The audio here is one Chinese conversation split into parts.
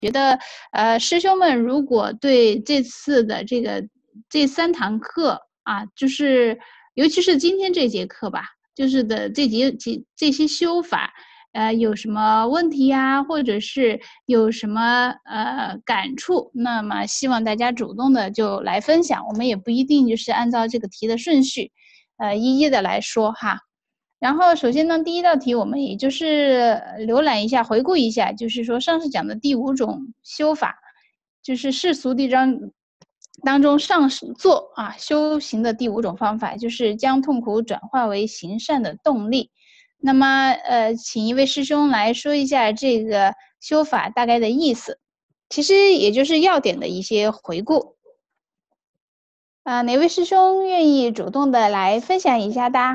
觉得师兄们如果对这次的这3堂课啊，就是尤其是今天这节课吧，就是的这些修法，有什么问题呀，或者是有什么感触，那么希望大家主动的就来分享，我们也不一定就是按照这个题的顺序，一一的来说哈。然后首先呢，第一道题我们也就是浏览一下、回顾一下，就是说上次讲的第5种修法，就是世俗地章当中上座啊修行的第5种方法，就是将痛苦转化为行善的动力。那么请一位师兄来说一下这个修法大概的意思，其实也就是要点的一些回顾。哪位师兄愿意主动的来分享一下的？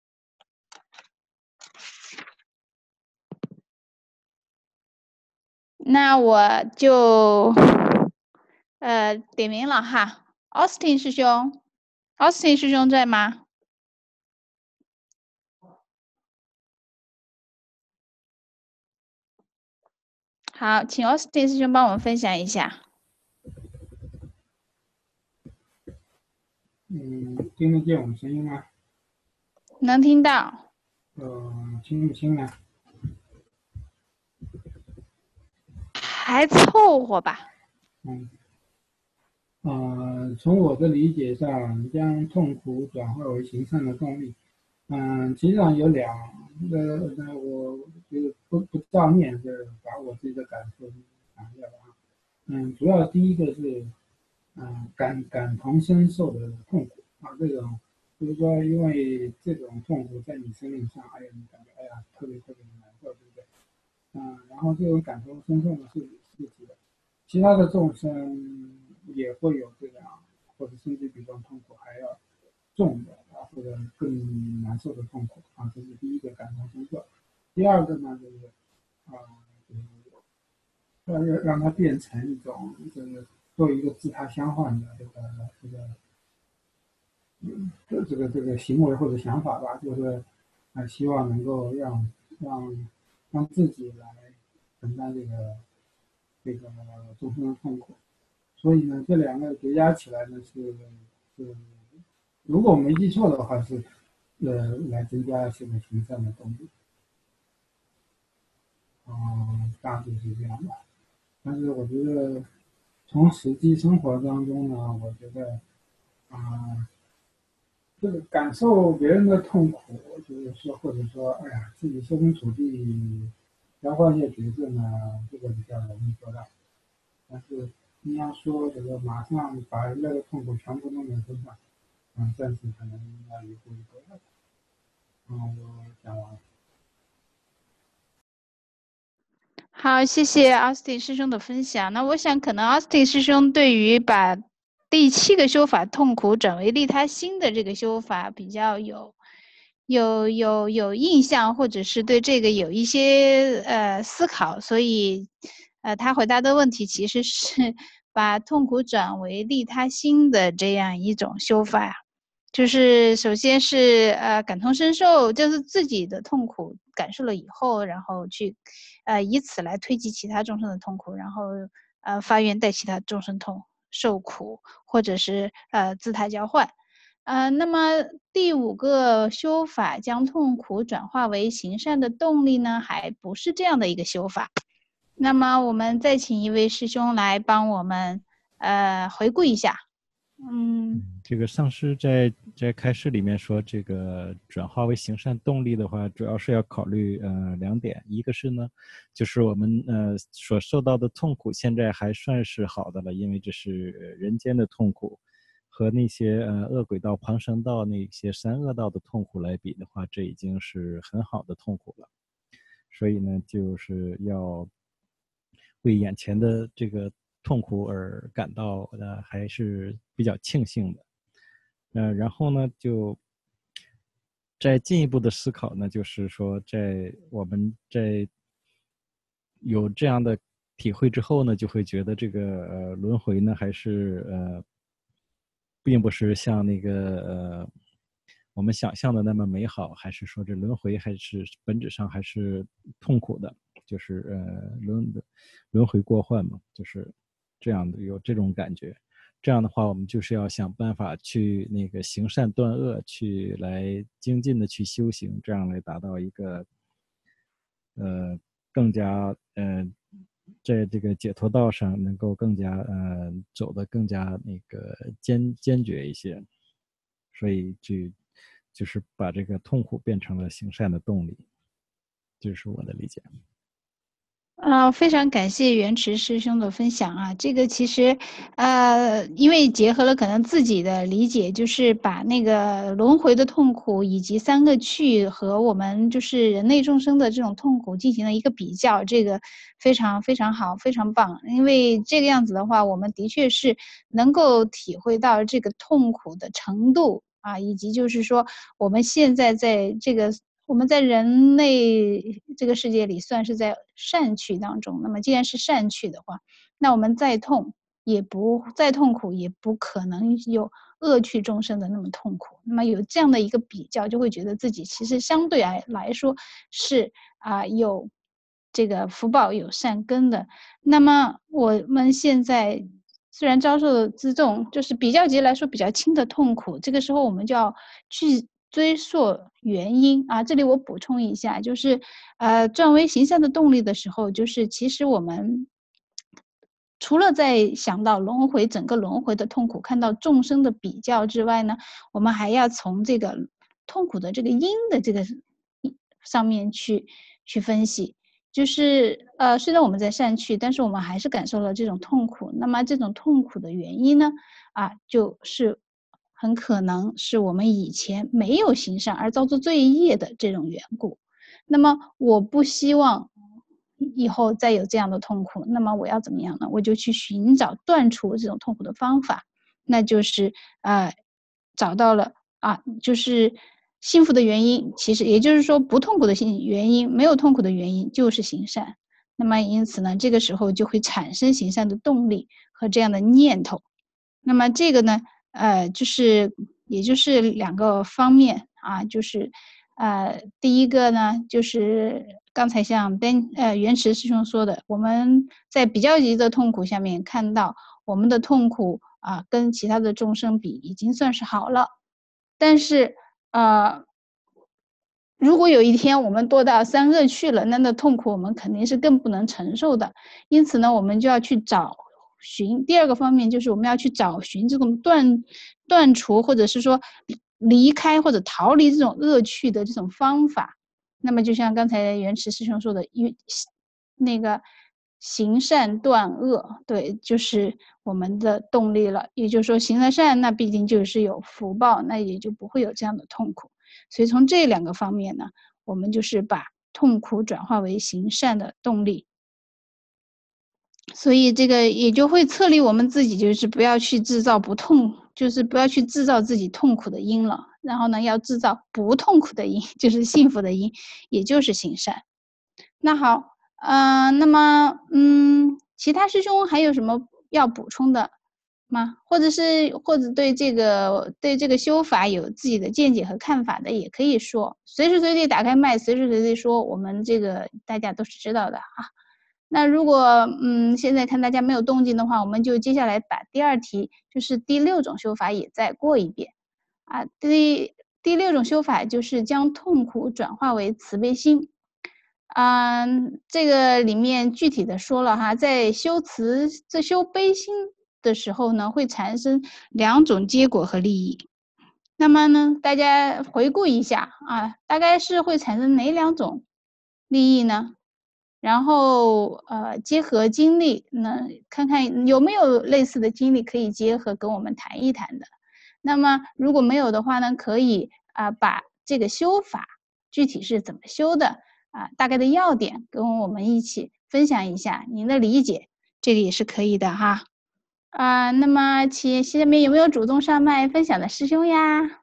那我就点名了哈。Austin 师兄，Austin 师兄在吗？好，请 Austin 师兄帮我们分享一下。 听得见我们声音吗？ 能听到。 清不清呢？ 还凑合吧。 从我的理解上，将痛苦转化为行善的动力。实际上有2个，我就是不照面是把我自己的感受讲一下吧。主要第一个是，感同身受的痛苦啊，这种就是说，因为这种痛苦在你生命上，哎呀，你感觉哎呀特别特别的难受，对不对？然后这种感同身受呢是指的，其他的众生也会有这样，或者甚至比这种痛苦还要重的啊，或者更难受的痛苦啊，这是第一个感同身受。第二个呢，就是就是让它变成一种这个作为一个自他相换的这个行为或者想法吧，就是希望能够让自己来承担这个众生的痛苦。所以呢，这2个叠加起来呢是，如果我没记错的话是来增加这个行善的动力。大致是这样的。但是我觉得从实际生活当中呢，我觉得这个感受别人的痛苦，就是说，或者说，哎呀，自己设身处地调换一些角色呢，这个比较容易做到。但是你要说这个马上把人类的痛苦全部弄在身上，暂时可能要一步一步来。我讲完了。 好，谢谢 Austin 师兄的分享。那我想，可能 Austin 师兄对于把第7个修法痛苦转为利他心的这个修法比较有印象，或者是对这个有一些思考，所以他回答的问题其实是把痛苦转为利他心的这样一种修法呀。就是首先是感同身受，就是自己的痛苦感受了以后，然后去以此来推及其他众生的痛苦，然后发愿带其他众生受苦，或者是自他交换。那么第5个修法将痛苦转化为行善的动力呢，还不是这样的一个修法。那么我们再请一位师兄来帮我们回顾一下。 这个上师在开示里面说，这个转化为行善动力的话，主要是要考虑2点，一个是呢，就是我们所受到的痛苦现在还算是好的了，因为这是人间的痛苦，和那些恶鬼道、旁生道那些3恶道的痛苦来比的话，这已经是很好的痛苦了。所以呢，就是要为眼前的这个痛苦而感到还是比较庆幸的。然后呢，就再进一步的思考呢，就是说，我们在有这样的体会之后呢，就会觉得这个轮回呢，还是并不是像那个我们想象的那么美好，还是说这轮回还是本质上还是痛苦的。 就是轮回过患嘛，就是这样的，有这种感觉。这样的话，我们就是要想办法去那个行善断恶，去来精进的去修行，这样来达到一个更加在这个解脱道上能够更加走得更加那个坚决一些。所以就是把这个痛苦变成了行善的动力，这是我的理解。 非常感谢元池师兄的分享啊！这个其实，因为结合了可能自己的理解，就是把那个轮回的痛苦以及三个趣和我们就是人类众生的这种痛苦进行了一个比较，这个非常非常好，非常棒。因为这个样子的话，我们的确是能够体会到这个痛苦的程度啊，以及就是说我们现在在这个。我们在人类这个世界里算是在善趣当中，那么既然是善趣的话，那我们再痛苦也不可能有恶趣众生的那么痛苦。那么有这样的一个比较，就会觉得自己其实相对来说是有这个福报有善根的。那么我们现在虽然遭受的这种就是比较级来说比较轻的痛苦，这个时候我们就要去追溯原因啊。这里我补充一下，就是转为行善的动力的时候，就是其实我们除了在想到整个轮回的痛苦，看到众生的比较之外呢，我们还要从这个痛苦的这个因的这个上面去分析。就是虽然我们在善趣，但是我们还是感受了这种痛苦。那么这种痛苦的原因呢，就是很可能是我们以前没有行善而造作罪业的这种缘故。那么我不希望以后再有这样的痛苦，那么我要怎么样呢？我就去寻找断除这种痛苦的方法，那就是找到了就是幸福的原因，其实也就是说不痛苦的原因，没有痛苦的原因就是行善。那么因此呢，这个时候就会产生行善的动力和这样的念头。那么这个呢，也就是两个方面啊，就是第一个呢，就是刚才像元池师兄说的，我们在比较级的痛苦下面看到我们的痛苦跟其他的众生比已经算是好了，但是如果有一天我们堕到三恶趣了，那痛苦我们肯定是更不能承受的。因此呢，我们就要去找寻第二个方面，就是我们要去找寻这种断除或者是说离开或者逃离这种恶趣的这种方法。那么就像刚才元池师兄说的，那个行善断恶，对，就是我们的动力了。也就是说，行了善，那必定就是有福报，那也就不会有这样的痛苦。所以从这两个方面呢，我们就是把痛苦转化为行善的动力。所以这个也就会策励我们自己，就是不要去制造就是不要去制造自己痛苦的因了。然后呢，要制造不痛苦的因，就是幸福的因，也就是行善。那好，那么其他师兄还有什么要补充的吗？或者对这个修法有自己的见解和看法的，也可以说，随时随地打开麦，随时随地说，我们这个大家都是知道的啊。那如果现在看大家没有动静的话，我们就接下来把第二题，就是第6种修法也再过一遍啊。第6种修法就是将痛苦转化为慈悲心。这个里面具体的说了哈，在修悲心的时候呢，会产生2种结果和利益。那么呢，大家回顾一下大概是会产生哪2种利益呢？然后结合经历呢，看看有没有类似的经历可以结合跟我们谈一谈的。那么如果没有的话呢，可以把这个修法具体是怎么修的大概的要点跟我们一起分享一下您的理解，这个也是可以的哈。那么下面有没有主动上麦分享的师兄呀？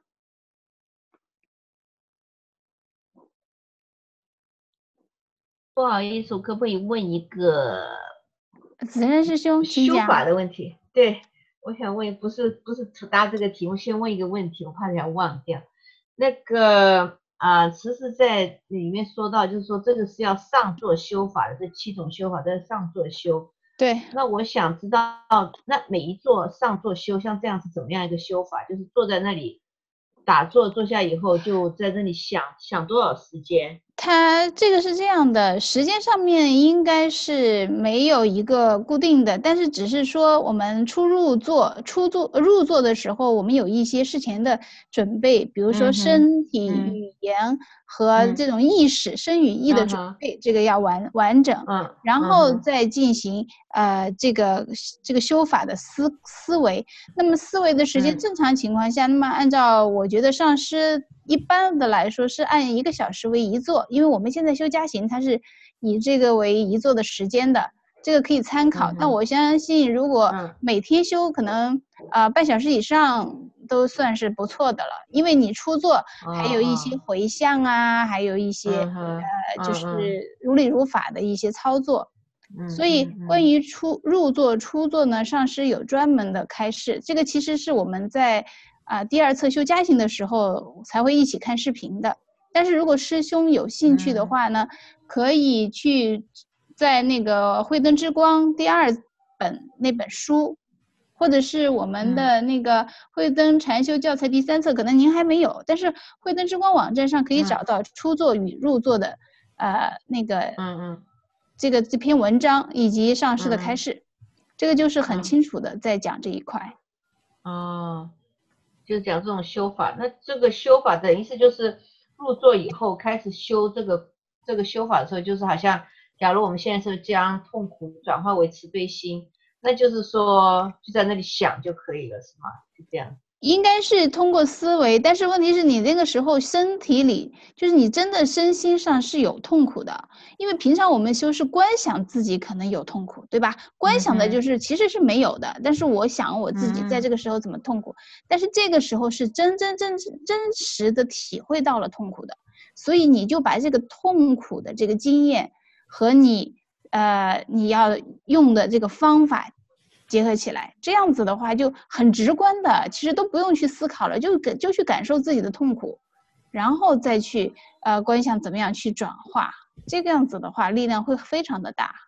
不好意思，我可不可以问一个子任师兄请讲。 修法的问题？对，我想问，不是答这个题目，先问一个问题，我怕等下忘掉。那个其实在里面说到，就是说这个是要上座修法的，这7种修法在上座修。 对， 那我想知道，那每一座上座修像这样是怎么样一个修法？就是坐在那里打坐，坐下以后就在那里想多少时间？ 它这个是这样的，时间上面应该是没有一个固定的，但是只是说我们入座的时候，我们有一些事前的准备，比如说身体、语言和这种意识、身语意的准备，这个要完整，然后再进行这个修法的思维。那么思维的时间正常情况下，那么按照我觉得上师一般的来说是按1个小时为一座，因为我们现在修加行它是以这个为一座的时间的，这个可以参考。那我相信如果每天修可能半小时以上都算是不错的了，因为你出座还有一些回向啊，还有一些就是如理如法的一些操作。所以关于入座出座呢，上师有专门的开示，这个其实是我们在第2册修加行的时候才会一起看视频的。但是如果师兄有兴趣的话呢，可以去在那个慧灯之光第2本那本书，或者是我们的那个慧灯禅修教材第3册，可能您还没有，但是慧灯之光网站上可以找到出座与入座的那个这篇文章以及上师的开示，这个就是很清楚的在讲这一块。 就是讲这种修法。那这个修法的意思就是入座以后开始修这个修法的时候，就是好像假如我们现在是将痛苦转化为慈悲心，那就是说就在那里想就可以了，是吗？就这样。 应该是通过思维，但是问题是你那个时候身体里，就是你真的身心上是有痛苦的，因为平常我们修是观想自己可能有痛苦，对吧？观想的就是其实是没有的，但是我想我自己在这个时候怎么痛苦，但是这个时候是真实的体会到了痛苦的，所以你就把这个痛苦的这个经验和你要用的这个方法结合起来，这样子的话就很直观的，其实都不用去思考了，就去感受自己的痛苦，然后再去观想怎么样去转化，这个样子的话力量会非常的大。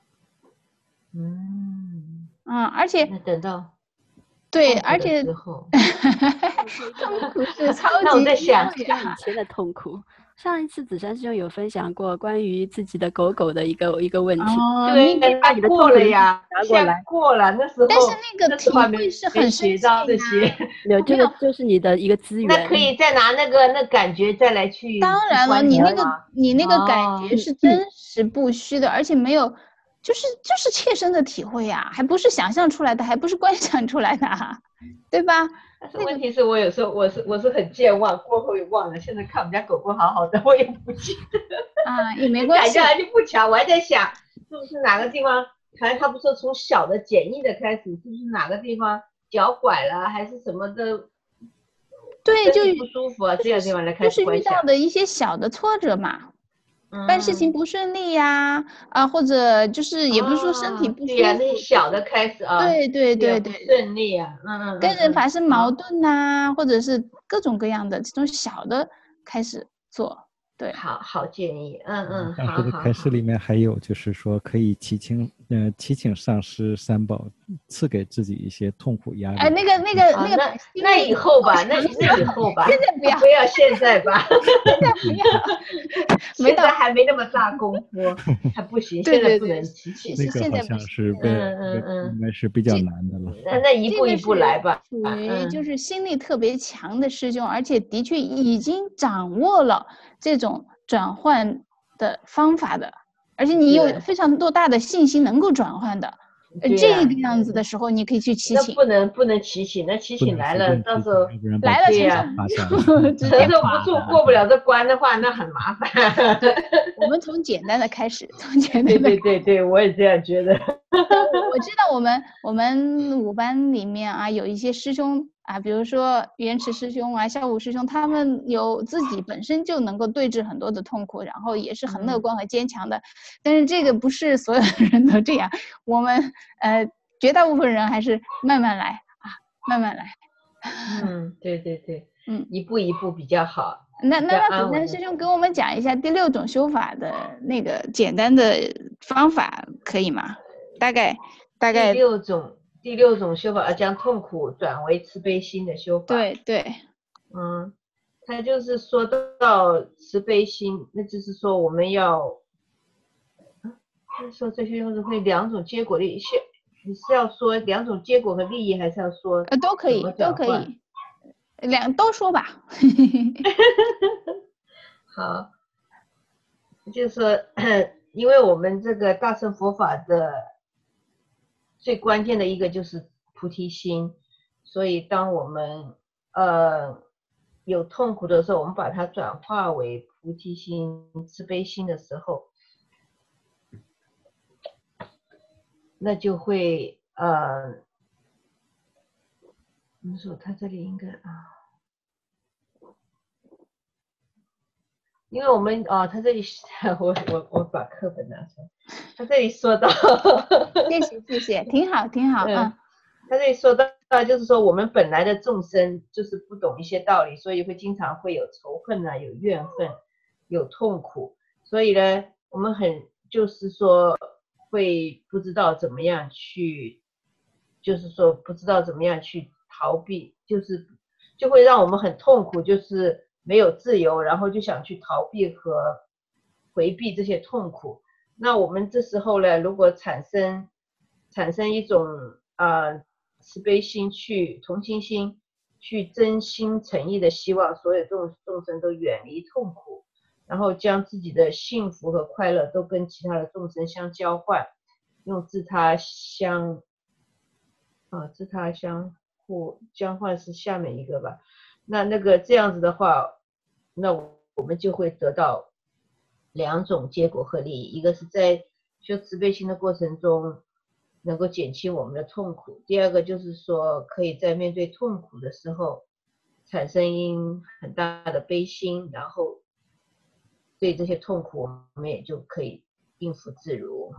而且等到对，而且痛苦是超级。 那我在想以前的痛苦。上一次子珊师兄有分享过关于自己的狗的一个问题， 对， 把你的过了呀， 拿过来， 过了那时候， 但是那个体会是很学到这些， 有这个就是你的一个资源。 那可以再拿那感觉再来去。 当然了，你那个感觉是真实不虚的，而且没有，就是切身的体会呀，还不是想象出来的，还不是观想出来的，对吧？ 但是问题是我有时候我是很健忘，过后也忘了。现在看我们家狗狗好好的，我也不记得也没关系。 改下来就不巧，我还在想是不是哪个地方，好像他不说从小的简易的开始，是不是哪个地方脚拐了还是什么的？ 对，就不舒服啊，这样地方来开始就是遇到的一些小的挫折嘛。办事情不顺利呀，或者就是也不是说身体不舒服， 对呀，那些小的开始啊， 对， 不顺利啊， 跟人发生矛盾呐，或者是各种各样的这种小的开始做，对， 好建议， 上师的开示里面还有就是说可以祈请上师三宝赐给自己一些痛苦压力。 那以后吧，那以后吧， 现在不要现在吧， 现在不要， 现在还没那么大功夫，还不行，现在不能祈请。 那个好像是应该是比较难的了。 那一步一步来吧。 属于就是心力特别强的师兄，而且的确已经掌握了这种转换的方法的，而且你有非常多大的信心能够转换的，这个样子的时候你可以去祈请。 不能祈请，那祈请来了，到时候来了承受不住过不了这关的话，那很麻烦。 我们从简单的开始，从简单的。 对，我也这样觉得。 我知道我们5班里面有一些师兄比如说圆池师兄孝武师兄，他们有自己本身就能够对峙很多的痛苦，然后也是很乐观和坚强的。但是这个不是所有的人都这样，我们绝大部分人还是慢慢来慢慢来。 对， 一步一步比较好。 那子珊师兄给我们讲一下第6种修法的那个简单的方法可以吗？大概第六种修法，将痛苦转为慈悲心的修法。 对， 他就是说到慈悲心，那就是说我们要，说这些用会2种结果利益，你是要说2种结果和利益，还是要说都可以，都说吧。 好，就是说，因为我们这个大乘佛法的最关键的一个就是菩提心，所以当我们有痛苦的时候，我们把它转化为菩提心、慈悲心的时候，那就会怎么说？他这里应该因为我们他这里我把课本拿出来，他这里说到， 谢谢，挺好。 他这里说到就是说我们本来的众生就是不懂一些道理，所以经常会有仇恨啊，有怨恨，有痛苦，所以呢，我们就是说会不知道怎么样去，就是说不知道怎么样去逃避，就会让我们很痛苦，就是没有自由，然后就想去逃避和回避这些痛苦。那我们这时候呢，如果产生一种慈悲心、同情心，去真心诚意的希望所有众生都远离痛苦，然后将自己的幸福和快乐都跟其他的众生相交换，用自他相互交换是下面一个吧。那个这样子的话，那我们就会得到2种结果和利益，一个是在修慈悲心的过程中能够减轻我们的痛苦，第二个就是说可以在面对痛苦的时候产生很大的悲心，然后对这些痛苦我们也就可以应付自如。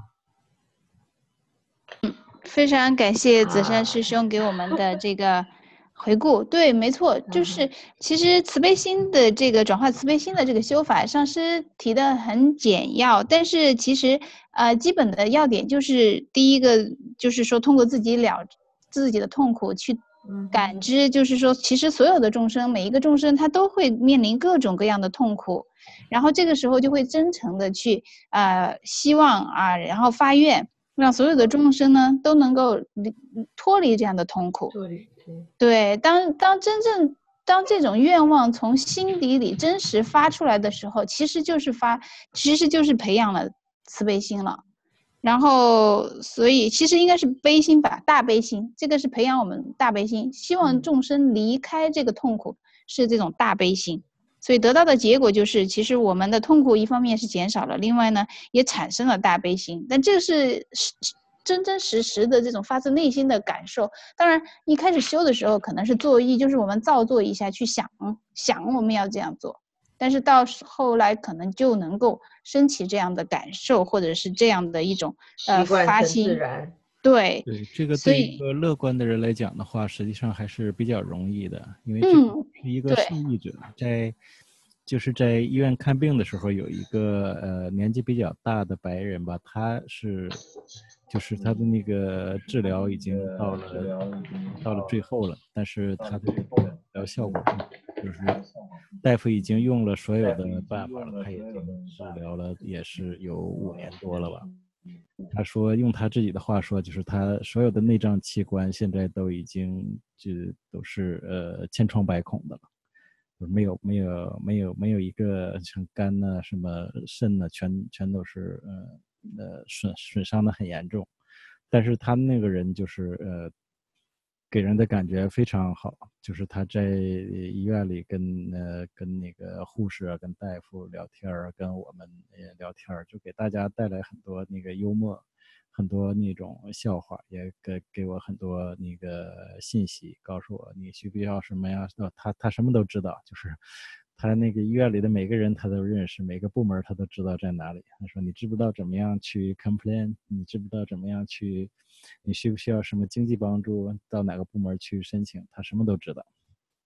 非常感谢子珊师兄给我们的这个回顾。对，没错，就是其实慈悲心的这个转化慈悲心的这个修法，上师提的很简要，但是其实基本的要点就是第一个就是说通过自己的痛苦去感知，就是说其实所有的众生，每一个众生他都会面临各种各样的痛苦，然后这个时候就会真诚的去希望然后发愿，让所有的众生呢都能够脱离这样的痛苦。对，当这种愿望从心底里真实发出来的时候，其实就是培养了慈悲心了。然后所以其实应该是悲心吧，大悲心，这个是培养我们大悲心，希望众生离开这个痛苦，是这种大悲心。所以得到的结果就是，其实我们的痛苦一方面是减少了，另外呢也产生了大悲心。但这个是真真实实的这种发自内心的感受。当然一开始修的时候可能是作意，就是我们造作一下去想我们要这样做，但是到后来可能就能够升起这样的感受，或者是这样的一种发心。对， 这个对一个乐观的人来讲的话，实际上还是比较容易的，因为这是一个受益者。就是在医院看病的时候，有一个年纪比较大的白人吧，就是他的那个治疗已经到了最后了，但是他的治疗效果就是大夫已经用了所有的办法了，他已经治疗了也是有5年多了吧。他说用他自己的话说，就是他所有的内脏器官现在都已经都是千疮百孔的了，没有一个像肝呢什么肾呢全都是损伤的很严重。但是他那个人就是给人的感觉非常好，就是他在医院里跟那个护士跟大夫聊天跟我们聊天，就给大家带来很多那个幽默，很多那种笑话，也给我很多那个信息，告诉我你需不需要什么呀？他什么都知道，就是他那个医院里的每个人他都认识，每个部门他都知道在哪里。他说你知不知道怎么样去 complain， 你知不知道怎么样去，你需不需要什么经济帮助，到哪个部门去申请，他什么都知道。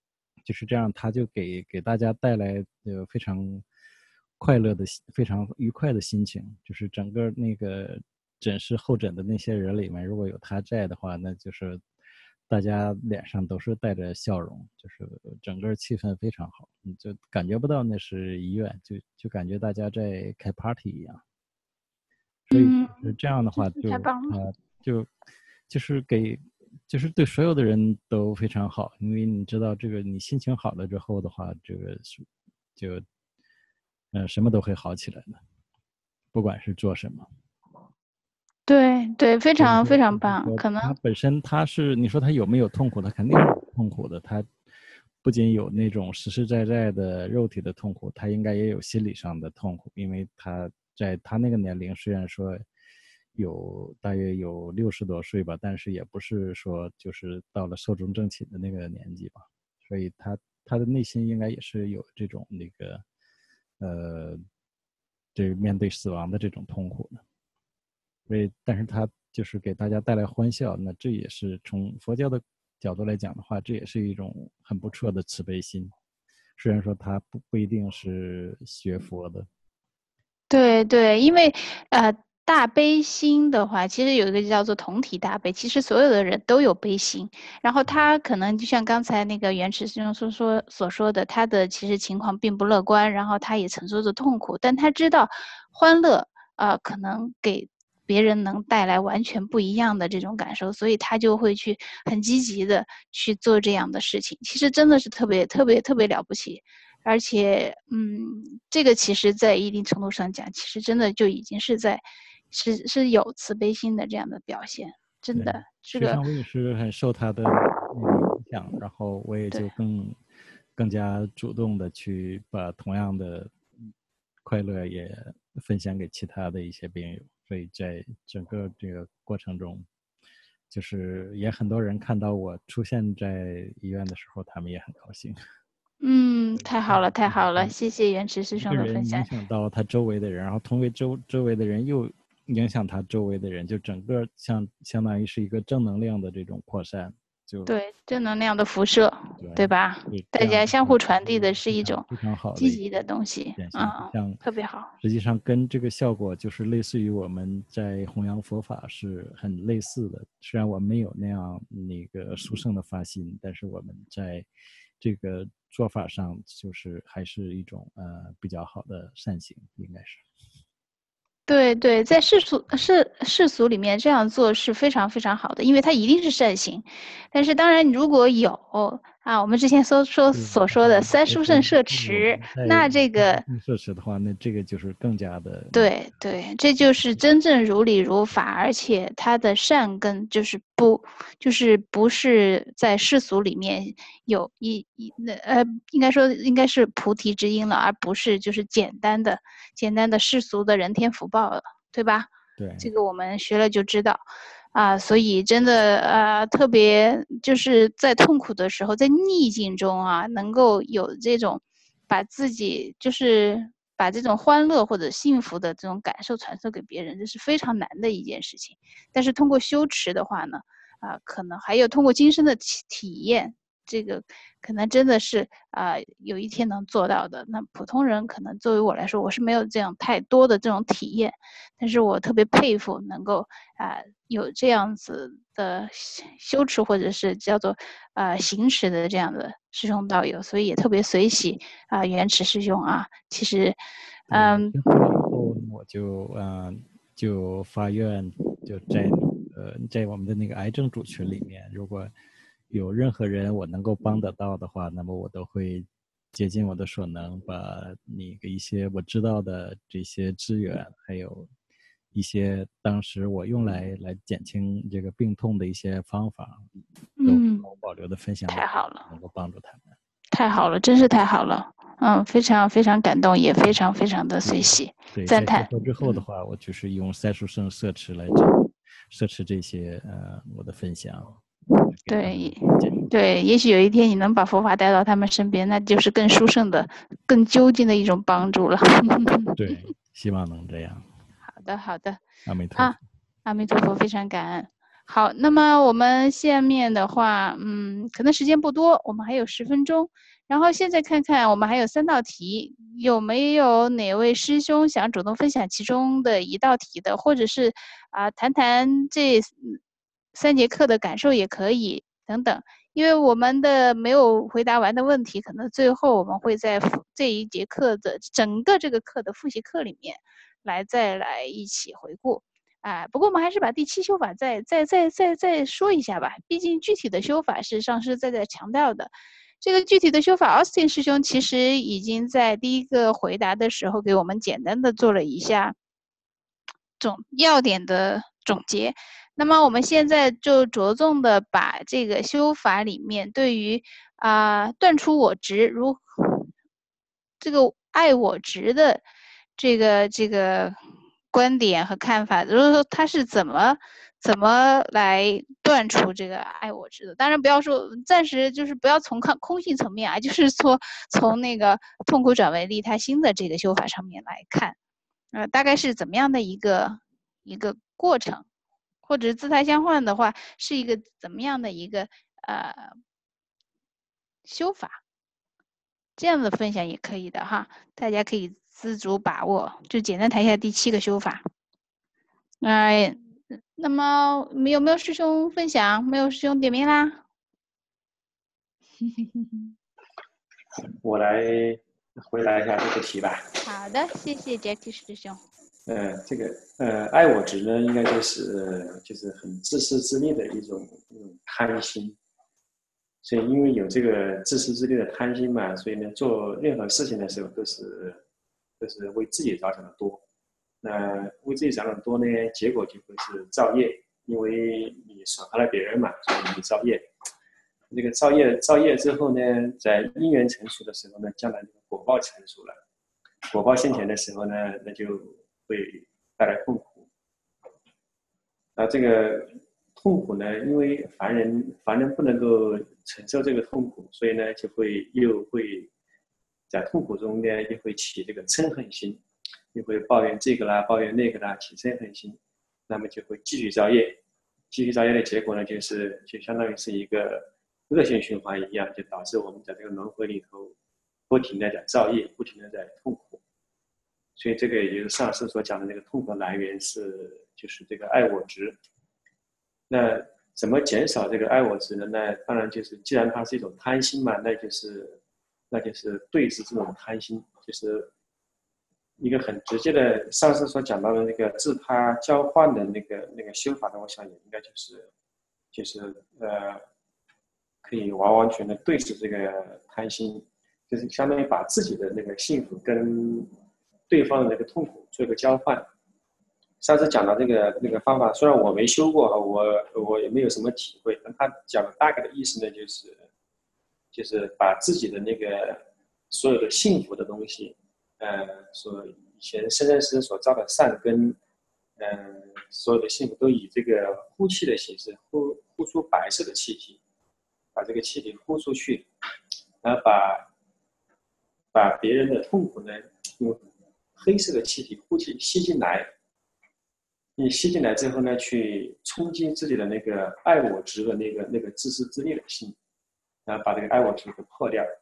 就是这样，他就给大家带来非常快乐的、非常愉快的心情。就是整个那个诊室候诊的那些人里面，如果有他在的话，那就是大家脸上都是带着笑容，就是整个气氛非常好，你就感觉不到那是医院，就感觉大家在开 party 一样。所以就是这样的话太棒了。 就是对所有的人都非常好，因为你知道这个你心情好了之后的话，这个就什么都会好起来的，不管是做什么。 对对，非常非常棒。可能他本身你说他有没有痛苦？他肯定是有痛苦的。他不仅有那种实实在在的肉体的痛苦，他应该也有心理上的痛苦，因为他在他那个年龄，虽然说大约有60多岁吧，但是也不是说就是到了寿终正寝的那个年纪吧，所以他的内心应该也是有这种那个这面对死亡的这种痛苦的。所以，但是他就是给大家带来欢笑，那这也是从佛教的角度来讲的话，这也是一种很不错的慈悲心。虽然说他不一定是学佛的。 对对，因为大悲心的话，其实有一个叫做同体大悲，其实所有的人都有悲心。然后他可能就像刚才那个圆池师兄所说的，他的其实情况并不乐观，然后他也承受着痛苦，但他知道欢乐可能给别人能带来完全不一样的这种感受，所以他就会去很积极的去做这样的事情。其实真的是特别特别特别了不起。而且，这个其实在一定程度上讲，其实真的就已经是有慈悲心的这样的表现，真的。这个我也是很受他的影响，然后我也就更加主动的去把同样的快乐也分享给其他的一些病友，所以在整个这个过程中，就是也很多人看到我出现在医院的时候，他们也很高兴。 太好了，太好了，谢谢圆池师兄的分享。 影响到他周围的人，然后同为周围的人又影响他周围的人，就整个相当于是一个正能量的这种扩散。 对，正能量的辐射，对吧？大家相互传递的是一种非常好积极的东西，特别好。 实际上跟这个效果就是类似于我们在弘扬佛法是很类似的。虽然我没有那样那个殊胜的发心，但是我们在这个做法上就是还是一种比较好的善行，应该是。 对对，在世俗里面这样做是非常非常好的，因为它一定是善行。但是当然，如果有我们之前所说的三殊胜摄持，那这个摄持的话，那这个就是更加的对对，这就是真正如理如法，而且它的善根就是不是在世俗里面有应该是菩提之因了，而不是就是简单的世俗的人天福报了，对吧？ 对， 这个我们学了就知道。所以真的特别就是在痛苦的时候，在逆境中能够有这种把自己就是把这种欢乐或者幸福的这种感受传授给别人，这是非常难的一件事情。但是通过修持的话呢，可能还有通过今生的体验，这个可能真的是有一天能做到的。那普通人可能作为我来说，我是没有这样太多的这种体验，但是我特别佩服能够有这样子的修持或者是叫做行持的这样的师兄道友，所以也特别随喜圆池师兄其实以后我就发愿，就在我们的那个癌症组群里面，如果有任何人我能够帮得到的话，那么我都会竭尽我的所能，把那个一些我知道的这些资源，还有一些当时我用来减轻这个病痛的一些方法，都保留的分享， 太好了， 能够帮助他们。 太好了，真是太好了。非常非常感动，也非常非常的随喜，赞叹。 之后的话，我就是用三殊胜摄持来摄持这些我的分享。 对，也许有一天你能把佛法带到他们身边，那就是更殊胜的、更究竟的一种帮助了。 对，希望能这样。 好的， 阿弥陀佛。 阿弥陀佛，非常感恩。 好，那么我们下面的话，可能时间不多，我们还有10分钟。然后现在看看我们还有3道题，有没有哪位师兄想主动分享其中的1道题的，或者是谈谈这3节课的感受也可以，等等。因为我们的没有回答完的问题，可能最后我们会在这一节课的整个这个课的复习课里面再来一起回顾。不过我们还是把第7修法再说一下吧，毕竟具体的修法是上师在强调的。这个具体的修法 ，Austin 师兄其实已经在第1个回答的时候给我们简单的做了一下要点的总结。那么我们现在就着重的把这个修法里面对于断除我执这个爱我执的这个观点和看法，就是说他是怎么来断除这个爱我执的。当然不要说暂时就是不要从空性层面就是说从那个痛苦转为利他心的这个修法上面来看，大概是怎么样的一个过程，或者自他相换的话是一个怎么样的一个修法，这样的分享也可以的哈，大家可以自主把握。就简单谈一下第7个修法。那么有没有师兄分享？没有师兄点名啦？ 我来回答一下这个题吧。 好的，谢谢 Jackie 师兄。 这个爱我执呢，应该就是很自私自利的一种贪心。所以因为有这个自私自利的贪心嘛，所以呢，做任何事情的时候都是为自己着想的多。那为自己着想的多呢，结果就会是造业，因为你损害了别人嘛，所以你造业。这个造业之后呢，在因缘成熟的时候呢，将来这个果报成熟了，果报现前的时候呢，那就会带来痛苦。这个痛苦呢，因为凡人不能够承受这个痛苦，所以呢，又会在痛苦中呢，又会起这个嗔恨心，又会抱怨这个啦，抱怨那个啦，起嗔恨心，那么就会继续造业。继续造业的结果呢，就相当于是一个恶性循环一样，就导致我们在这个轮回里头不停的在造业，不停的在痛苦。所以这个也就是上师所讲的那个痛苦的来源就是这个爱我执。那怎么减少这个爱我执呢？那当然就是既然它是一种贪心嘛，那就是对治这种贪心，就是一个很直接的上师所讲到的那个自他交换的那个修法呢，我想也应该就是可以完完全的对治这个贪心，就是相当于把自己的那个幸福跟对方的那个痛苦做一个交换。上次讲到那个方法，虽然我没修过，我也没有什么体会，但他讲的大概的意思呢，就是把自己的那个所有的幸福的东西，所以前生生世世所造的善根，所有的幸福都以这个呼气的形式呼出白色的气体，把这个气体呼出去，然后把别人的痛苦呢，用黑色的气体呼气吸进来。你吸进来之后呢，去冲击自己的那个爱我执的那个自私自利的心，然后把这个爱我执给破掉。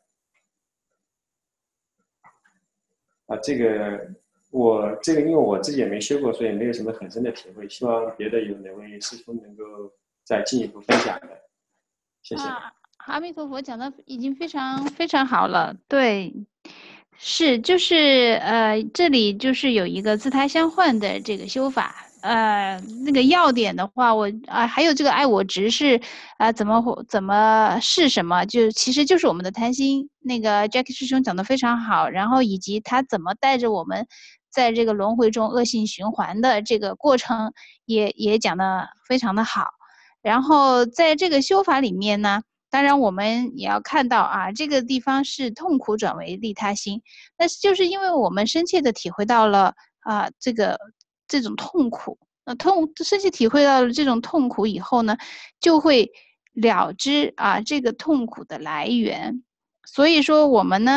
这个因为我自己也没修过，所以没有什么很深的体会。希望别的有哪位师兄能够再进一步分享的，谢谢。 阿弥陀佛，讲的已经非常非常好了。对，就是这里就是有一个自他相换的这个修法。那个要点的话，还有这个爱我执是怎么是什么？其实就是我们的贪心。那个 Jackie 师兄讲的非常好，然后以及他怎么带着我们在这个轮回中恶性循环的这个过程也讲的非常的好。然后在这个修法里面呢，当然我们也要看到这个地方是痛苦转为利他心，那就是因为我们深切的体会到了这种痛苦，深切体会到了这种痛苦以后呢，就会了知这个痛苦的来源。所以说我们呢，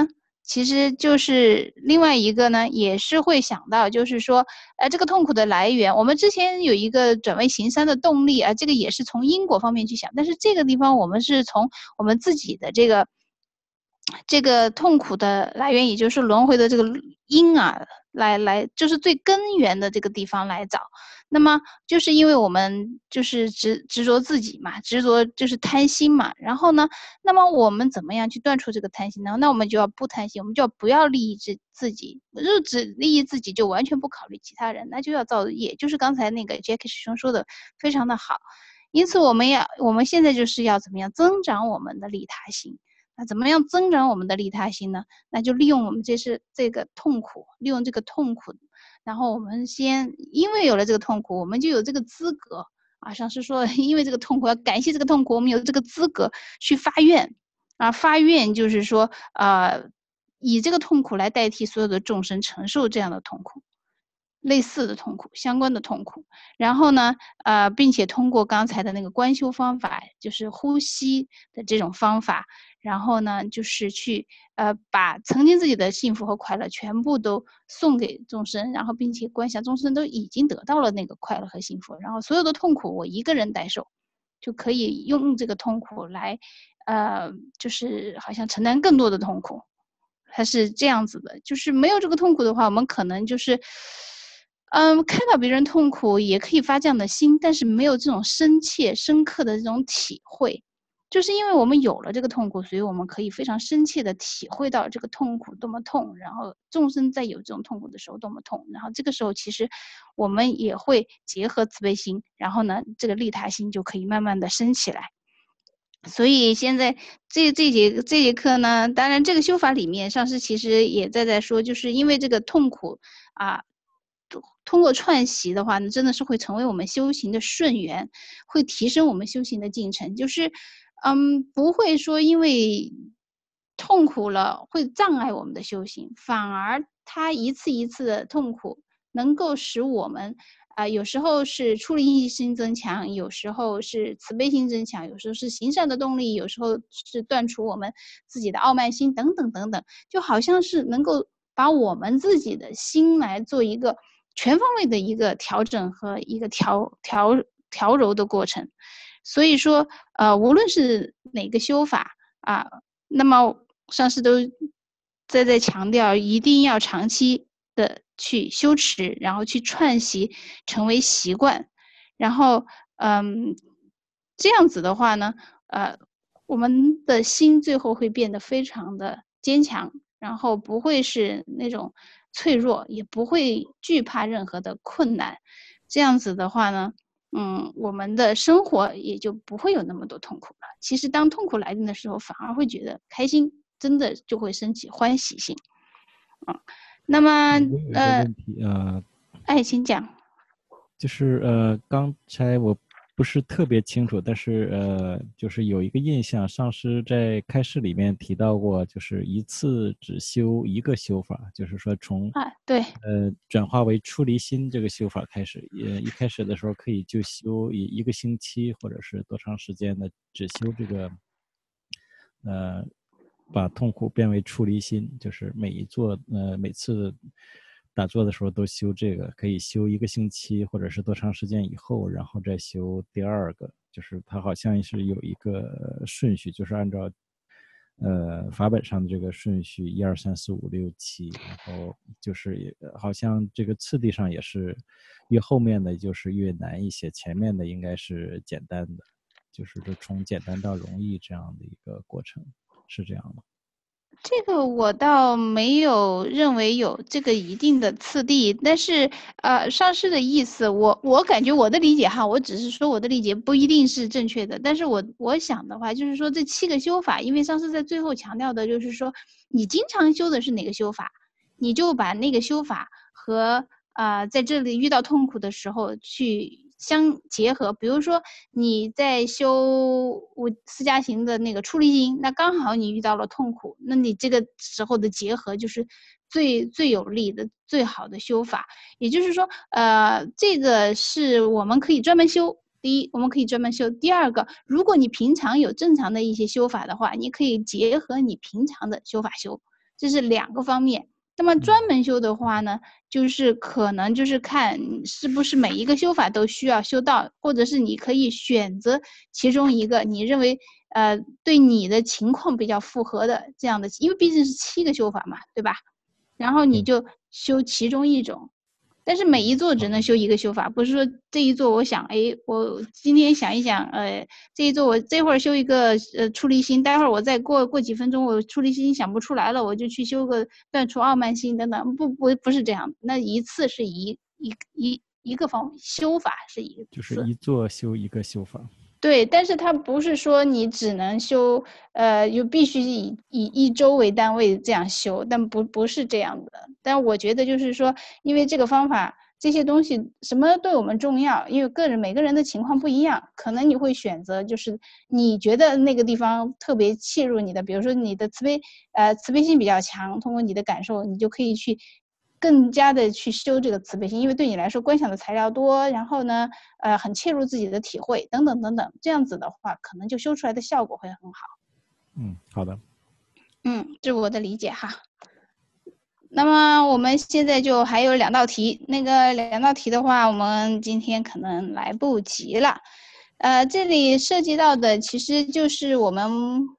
其实就是另外一个呢，也是会想到，就是说，这个痛苦的来源，我们之前有一个转为行善的动力啊，这个也是从因果方面去想，但是这个地方我们是从我们自己的这个痛苦的来源，也就是轮回的这个因啊，来就是最根源的这个地方来找。那么就是因为我们就是执着自己嘛，执着就是贪心嘛。然后呢，那么我们怎么样去断除这个贪心呢？那我们就要不贪心，我们就要不要利益自己，就只利益自己，就完全不考虑其他人，那就要造业。就是刚才那个 Jackie 师兄说的非常的好。因此我们现在就是要怎么样增长我们的利他心。那怎么样增长我们的利他心呢？那就利用我们这个痛苦，利用这个痛苦，然后我们因为有了这个痛苦，我们就有这个资格啊。上师说，因为这个痛苦，要感谢这个痛苦，我们有这个资格去发愿啊。发愿就是说，以这个痛苦来代替所有的众生承受这样的痛苦。类似的痛苦，相关的痛苦，然后呢，并且通过刚才的那个观修方法，就是呼吸的这种方法，然后呢，就是去把曾经自己的幸福和快乐全部都送给众生，然后并且观想众生都已经得到了那个快乐和幸福，然后所有的痛苦我一个人代受，就可以用这个痛苦来，就是好像承担更多的痛苦。它是这样子的，就是没有这个痛苦的话，我们可能就是，看到别人痛苦也可以发这样的心，但是没有这种深切、深刻的这种体会。就是因为我们有了这个痛苦，所以我们可以非常深切的体会到这个痛苦多么痛，然后众生在有这种痛苦的时候多么痛，然后这个时候其实我们也会结合慈悲心，然后呢，这个利他心就可以慢慢的升起来。所以现在这节课呢，当然这个修法里面上师其实也在说，就是因为这个痛苦啊，通过串习的话呢，真的是会成为我们修行的顺缘，会提升我们修行的进程。就是不会说因为痛苦了会障碍我们的修行，反而它一次一次的痛苦能够使我们有时候是出离心增强，有时候是慈悲心增强，有时候是行善的动力，有时候是断除我们自己的傲慢心等等等等，就好像是能够把我们自己的心来做一个全方位的一个调整和一个调柔的过程。所以说无论是哪个修法啊，那么上师都在强调一定要长期的去修持，然后去串习成为习惯，然后这样子的话呢，我们的心最后会变得非常的坚强，然后不会是那种脆弱，也不会惧怕任何的困难。这样子的话呢，我们的生活也就不会有那么多痛苦了。其实当痛苦来临的时候，反而会觉得开心，真的就会升起欢喜心。那么问题请讲。 就是刚才我不是特别清楚，但是就是有一个印象，上师在开示里面提到过，就是一次只修一个修法，就是说从对转化为出离心这个修法开始，一开始的时候可以就修一个星期或者是多长时间的只修这个把痛苦变为出离心，就是每次打坐的时候都修这个，可以修1个星期或者是多长时间以后，然后再修第二个，就是它好像是有一个顺序，就是按照法本上的这个顺序1、2、3、4、5、6、7，然后就是好像这个次第上也是越后面的就是越难一些，前面的应该是简单的，就是从简单到容易这样的一个过程，是这样吗？ 这个我倒没有认为有这个一定的次第，但是上师的意思，我感觉我的理解哈，我只是说我的理解不一定是正确的，但是我想的话就是说这7个修法，因为上师在最后强调的就是说你经常修的是哪个修法，你就把那个修法和在这里遇到痛苦的时候去相结合。比如说你在修四加行的那个出离心，那刚好你遇到了痛苦，那你这个时候的结合就是最有利的最好的修法。也就是说这个是我们可以专门修。第一，我们可以专门修。第二个，如果你平常有正常的一些修法的话，你可以结合你平常的修法修。 这是2个方面。那么专门修的话呢，就是可能就是看是不是每一个修法都需要修到，或者是你可以选择其中一个你认为对你的情况比较符合的这样的，因为毕竟是7个修法嘛，对吧？然后你就修其中一种。但是每一座只能修1个修法，不是说这一座我想，我今天想一想，这一座我这会儿修一个出离心，待会儿我再过几分钟，我出离心想不出来了，我就去修个断除傲慢心等等，不是这样，那一次是一个修法是一个， 就是一座修一个修法。 对，但是它不是说你只能修，又必须以1周为单位这样修，但不是这样的。但我觉得就是说，因为这个方法这些东西什么对我们重要，因为每个人的情况不一样，可能你会选择就是你觉得那个地方特别切入你的，比如说你的慈悲心比较强，通过你的感受，你就可以去更加的去修这个慈悲心，因为对你来说观想的材料多，然后呢，很切入自己的体会等等等等，这样子的话，可能就修出来的效果会很好。 好的。 这是我的理解哈。那么我们现在就还有2道题，那个2道题的话，我们今天可能来不及了。这里涉及到的其实就是我们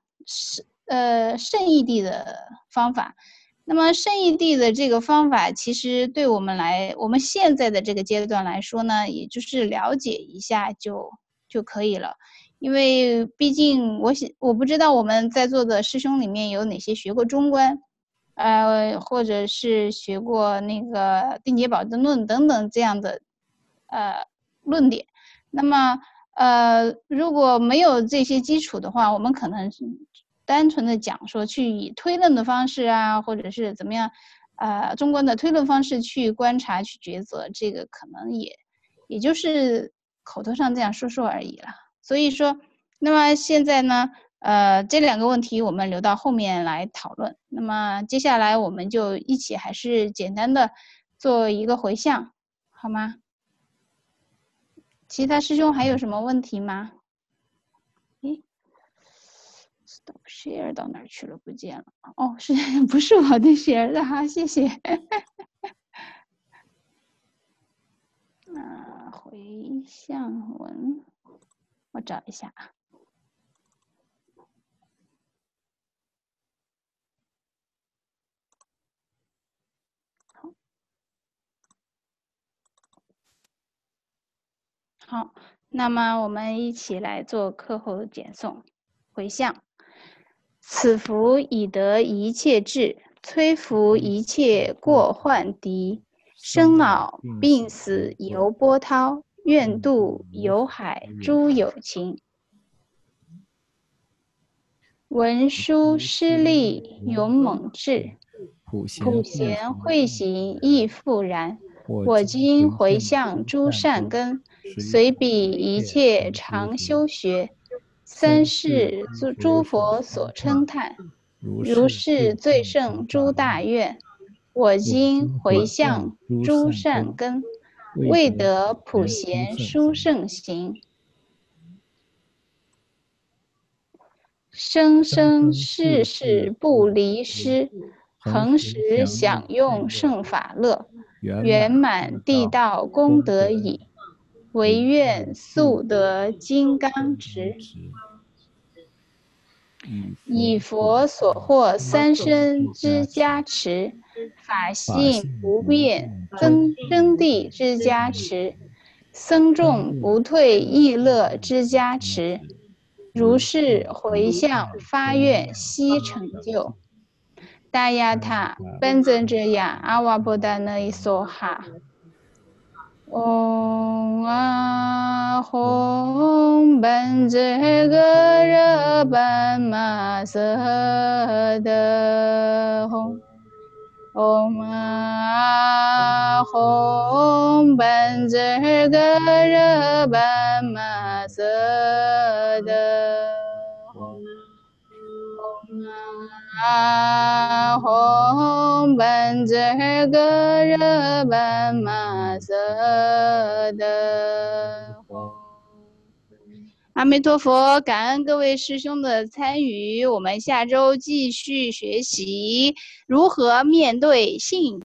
圣义谛的方法。那么圣义谛的这个方法，其实对我们现在的这个阶段来说呢，也就是了解一下就可以了。因为毕竟我不知道我们在座的师兄里面有哪些学过中观，或者是学过那个定解宝证论等等这样的论点。那么如果没有这些基础的话，我们可能单纯的讲说去以推论的方式啊，或者是怎么样中观的推论方式去观察去抉择，这个可能也就是口头上这样说说而已了。所以说那么现在呢这2个问题我们留到后面来讨论。那么接下来我们就一起还是简单的做一个回向，好吗？其他师兄还有什么问题吗？Stop share 到哪儿去了？不见了。哦，不是我的 share 的哈，谢谢。回向文，我找一下啊。好，那么我们一起来做课后简诵回向。此福已得一切智，摧伏一切过患敌。生老病死犹波涛，愿度有海诸有情。文殊师利勇猛智，普贤慧行亦复然。我今回向诸善根，随彼一切常修学。三世诸佛所称叹，如是最胜诸大愿。我今回向诸善根，未得普贤殊胜行。生生世世不离师，恒时享用圣法乐。圆满地道功德已，唯愿速得金刚持。以佛所获三身之加持，法性不变真谛之加持，僧众不退意乐之加持。如是回向发愿悉成就。大雅塔奔增者雅阿瓦波达那伊梭哈。嗡啊吽班哲格热班玛瑟德吽。嗡啊吽班哲格热班玛瑟德吽。啊吽班哲格热班玛瑟德吽。 阿弥陀佛，感恩各位师兄的参与，我们下周继续学习如何面对性